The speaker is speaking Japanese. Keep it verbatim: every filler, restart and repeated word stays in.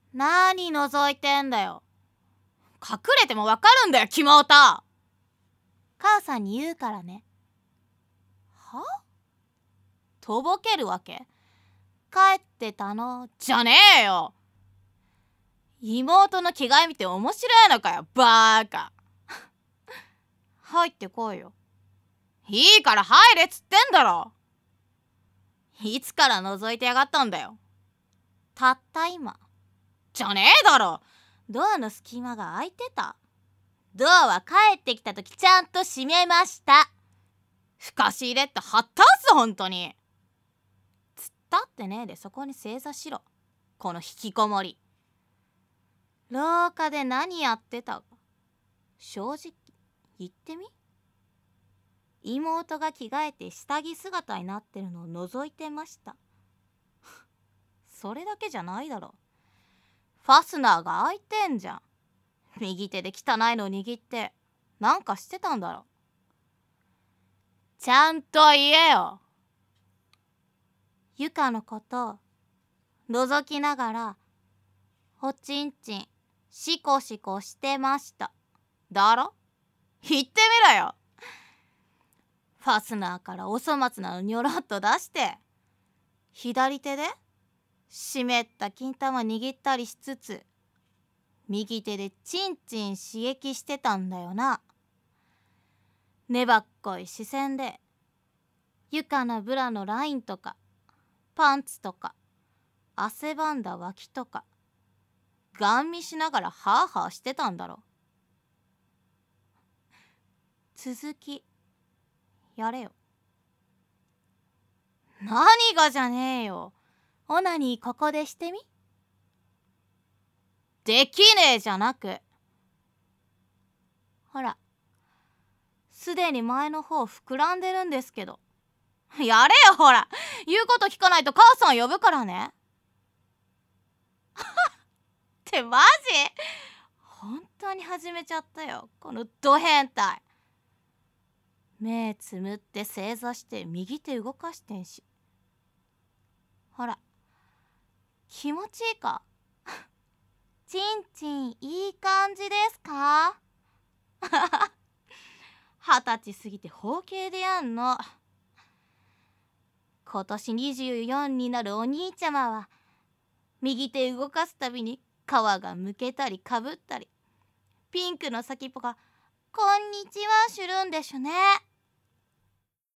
なに覗いてんだよ。隠れてもわかるんだよ、キモオタ。母さんに言うからね。は？とぼけるわけ？帰ってたのじゃねえよ。妹の着替え見て面白いのかよ、バーカ。入ってこいよ。いいから入れっつってんだろ。いつから覗いてやがったんだよ。たった今。じゃねえだろ。ドアの隙間が開いてた。ドアは帰ってきたときちゃんと閉めました。ふかし入れってはったす、ほんとに。つったってねえでそこに正座しろ。この引きこもり。廊下で何やってたか正直言ってみ。妹が着替えて下着姿になってるのを覗いてました。それだけじゃないだろ。ファスナーが開いてんじゃん。右手で汚いの握ってなんかしてたんだろ。ちゃんと言えよ。ゆかのこと覗きながらおちんちんシコシコしてましただろ。言ってみろよ。ファスナーからお粗末なのにょろっと出して左手で湿った金玉握ったりしつつ右手でチンチン刺激してたんだよな。粘っこい視線でゆかのブラのラインとかパンツとか汗ばんだ脇とかガン見しながらハーハーしてたんだろ。続きやれよ。何がじゃねえよ。オナニーここでしてみ。できねえじゃなく、ほらすでに前の方膨らんでるんですけど。やれよ、ほら。言うこと聞かないと母さん呼ぶからね。ってマジ？本当に始めちゃったよ、このド変態。目つむって正座して右手動かしてんし。ほら気持ちいいか？ちんちんいい感じですか？二十歳過ぎて包茎でやんの。今年にじゅうよんになるお兄ちゃまは右手動かすたびに皮がむけたりかぶったりピンクの先っぽがこんにちはしゅるんでしゅね。